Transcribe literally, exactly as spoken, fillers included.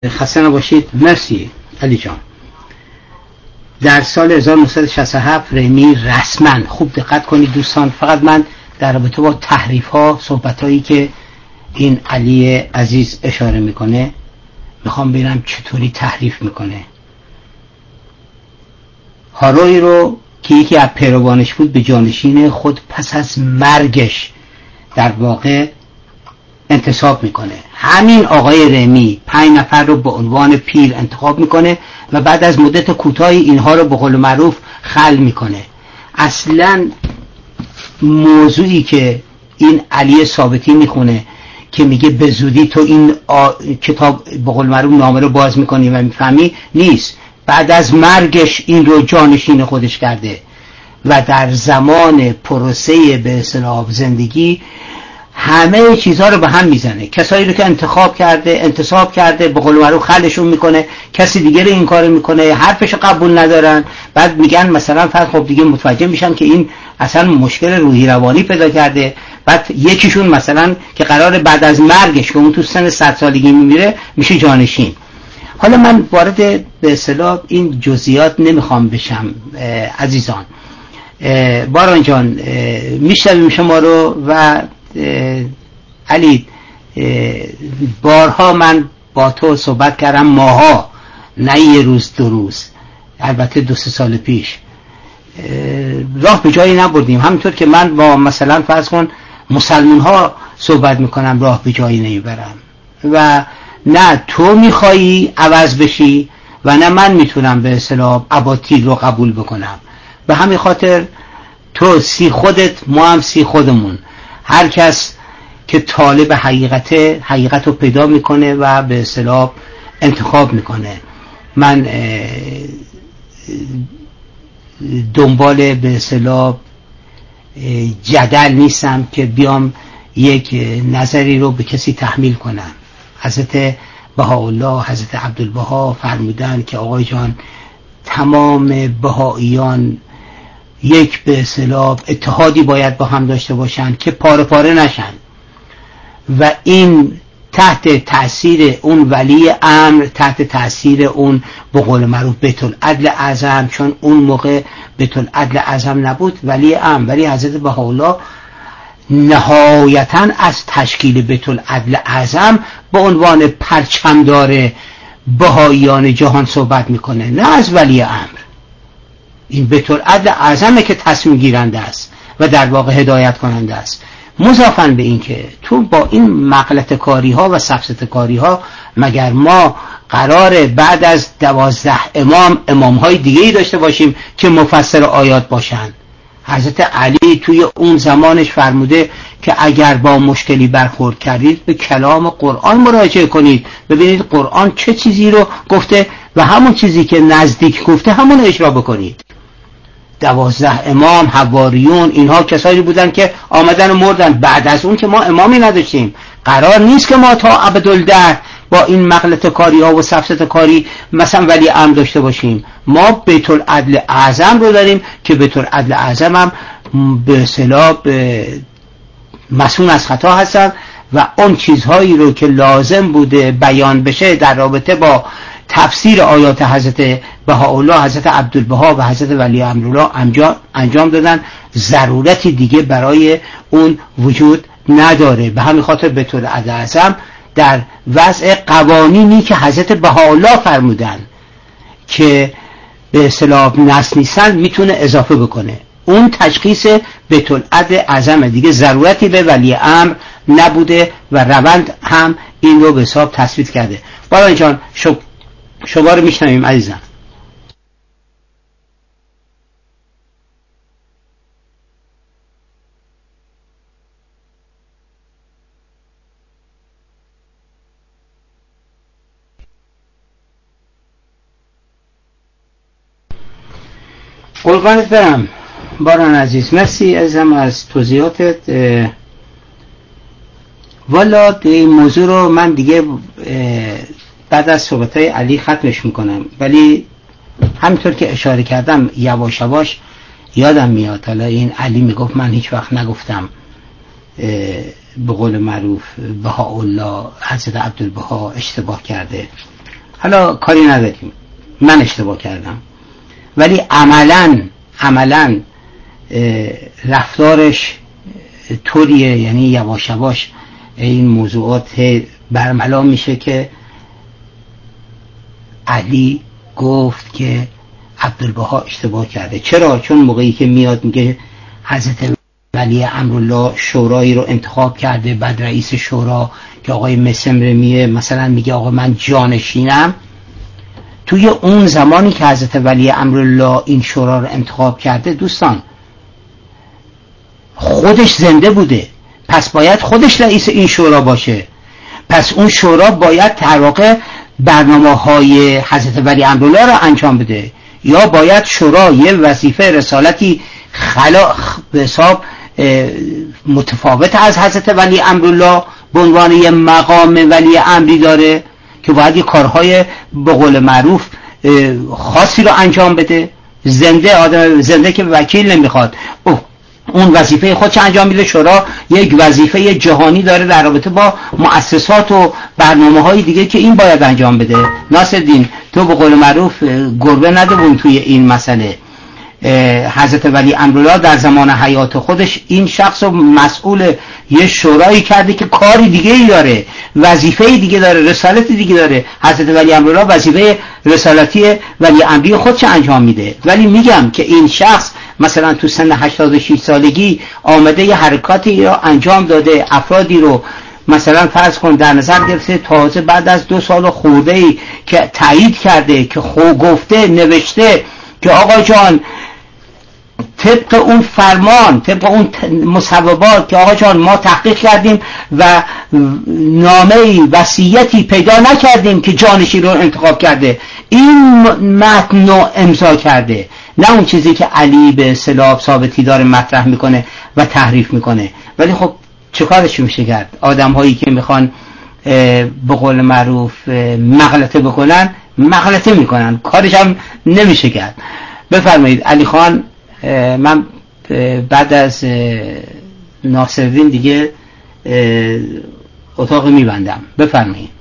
خسته نباشید. مرسی علی جان. در سال هزار و نهصد و شصت و هفت رمی رسما، خوب دقت کنید دوستان، فقط من در رابطه با تحریف ها، صحبت هایی که این علی عزیز اشاره میکنه میخوام ببینم چطوری تحریف میکنه. هاروی رو که یکی از پیروانش بود به جانشین خود پس از مرگش در واقع انتصاب میکنه. همین آقای رمی پنج نفر رو به عنوان پیر انتخاب میکنه و بعد از مدت کوتاهی اینها رو به قول معروف خل میکنه. اصلا موضوعی که این علی ثابتی میخونه که میگه به زودی تو این آ... کتاب به قول معروف نامه رو باز میکنی و میفهمی، نیست. بعد از مرگش این رو جانشین خودش کرده و در زمان پروسه به اصطلاح زندگی همه چیزها رو به هم میزنه. کسایی رو که انتخاب کرده انتصاب کرده به قول معروف خلشون میکنه، کسی دیگه رو این کارو میکنه، حرفش قبول ندارن، بعد میگن مثلا فرض خب دیگه متوجه میشن که این اصلا مشکل روحی روانی پیدا کرده، بعد یکیشون مثلا که قراره بعد از مرگش که اون تو سن صد سالگی میمیره میشه جانشین. حالا من وارد به اصطلاح این جزئیات نمیخوام بشم عزیزان. باران جان میشنویم شما رو و علی بارها من با تو صحبت کردم، ماها، نه یه روز دو روز، البته دو سه سال پیش راه به جایی نبردیم. همینطور که من با مثلا فرض کن مسلمان ها صحبت میکنم راه به جایی نمیبرم و نه تو میخوایی عوض بشی و نه من میتونم به اصطلاح اباطیل رو قبول بکنم. به همین خاطر تو سی خودت، ما هم سی خودمون. هر کس که طالب حقیقت حقیقت رو پیدا میکنه و به اصطلاح انتخاب میکنه. من دنبال به اصطلاح جدل نیستم که بیام یک نظری رو به کسی تحمیل کنم. حضرت بهاءالله، حضرت عبدالبها فرمودن که آقای جان تمام بهائیان یک به اصطلاح اتحادی باید با هم داشته باشن که پاره پاره نشن و این تحت تأثیر اون ولی امر، تحت تأثیر اون به قول معروف بیت العدل اعظم، چون اون موقع بیت العدل اعظم نبود، ولی امر، ولی حضرت بهاءالله نهایتاً از تشکیل بیت العدل اعظم به عنوان پرچمدار بهائیان جهان صحبت میکنه، نه از ولی امر. این بیت العدل اعظمه که تصمیم گیرنده است و در واقع هدایت کننده است. مضافاً به این که تو با این مغلط کاری ها و سفسط کاری ها، مگر ما قراره بعد از دوازده امام امام های دیگه ای داشته باشیم که مفسر آیات باشن؟ حضرت علی توی اون زمانش فرموده که اگر با مشکلی برخورد کردید به کلام قرآن مراجعه کنید، ببینید قرآن چه چیزی رو گفته و همون چیزی که نزدیک گفته همون اجرا بکنید. دوازده امام، حواریون، اینها کسایی بودن که آمدن و مردن. بعد از اون که ما امامی نداشتیم. قرار نیست که ما تا ابدالدهر با این مغلط کاری ها و سفسط کاری مثلا ولی امر داشته باشیم. ما بیت العدل اعظم رو داریم که بیت العدل اعظم هم به اصطلاح مسئول از خطا هستن و اون چیزهایی رو که لازم بوده بیان بشه در رابطه با تفسیر آیات حضرت بهاءالله، حضرت عبدالبها و حضرت ولی امرالله انجام انجام دادن. ضرورتی دیگه برای اون وجود نداره. به همین خاطر بیت العدل اعظم در وضع قوانینی که حضرت بهاءالله فرمودن که به اصطلاح نص نیستن میتونه اضافه بکنه. اون تشخیص بیت العدل اعظم دیگه ضرورتی به ولی امر نبوده و روند هم این رو به حساب تثبیت کرده. باران جان شما رو میشنویم عزیزم. قربانت برم باران عزیز، مرسی عزیزم از توضیحاتت. والا این موضوع رو من دیگه بعد از صحبتهای علی ختمش میکنم، ولی همینطور که اشاره کردم یواش یواش یادم میاد. حالا این علی میگفت من هیچ وقت نگفتم به قول معروف بهاءالله حضرت عبدالبها اشتباه کرده. حالا کاری نداریم، من اشتباه کردم، ولی عملاً عملاً رفتارش طوریه، یعنی یواش یواش این موضوعات برملا میشه که علی گفت که عبدالبها اشتباه کرده. چرا؟ چون موقعی که میاد میگه حضرت ولی امرالله شورایی رو انتخاب کرده، بعد رئیس شورا که آقای مسمرمیه مثلا میگه آقا من جانشینم، توی اون زمانی که حضرت ولی امرالله این شورا رو انتخاب کرده دوستان خودش زنده بوده، پس باید خودش رئیس این شورا باشه، پس اون شورا باید در واقع برنامه های حضرت ولی امرالله رو انجام بده، یا باید شورا یه وظیفه رسالتی خلا به حساب متفاوت از حضرت ولی امرالله به عنوان یه مقام ولی امری داره که باید یه کارهای به قول معروف خاصی رو انجام بده. زنده آدم زنده که وکیل نمیخواد، اون وظیفه خودش انجام میده. شورا یک وظیفه جهانی داره در رابطه با مؤسسات و برنامه‌های دیگه که این باید انجام بده. ناصرالدین تو به قول معروف گربه ندبون توی این مسئله. حضرت ولی امرالله در زمان حیات خودش این شخص رو مسئول یه شورایی کرده که کاری دیگه ای داره، وظیفه دیگه داره، رسالت دیگه داره. حضرت ولی امرالله وظیفه رسالتی ولی امری خودش انجام میده، ولی میگم که این شخص مثلا تو سن هشتاد و شش سالگی آمده یه حرکاتی رو انجام داده، افرادی رو مثلا فرض کن در نظر گرفته، تازه بعد از دو سال خورده‌ای که تایید کرده که خو گفته نوشته که آقا جان طبق اون فرمان، طبق اون مصوبات که آقا جان ما تحقیق کردیم و نامه‌ای وصیتی پیدا نکردیم که جانشین رو انتخاب کرده، این متن رو امضا کرده، نه اون چیزی که علی به اصطلاح ثابتی داره مطرح میکنه و تحریف میکنه. ولی خب چه کارش میشه کرد؟ آدم هایی که میخوان به قول معروف مغلطه بکنن مغلطه میکنن، کارش هم نمیشه کرد. بفرمایید علی خان. من بعد از ناصرالدین دیگه اتاق میبندم، بفرمایید.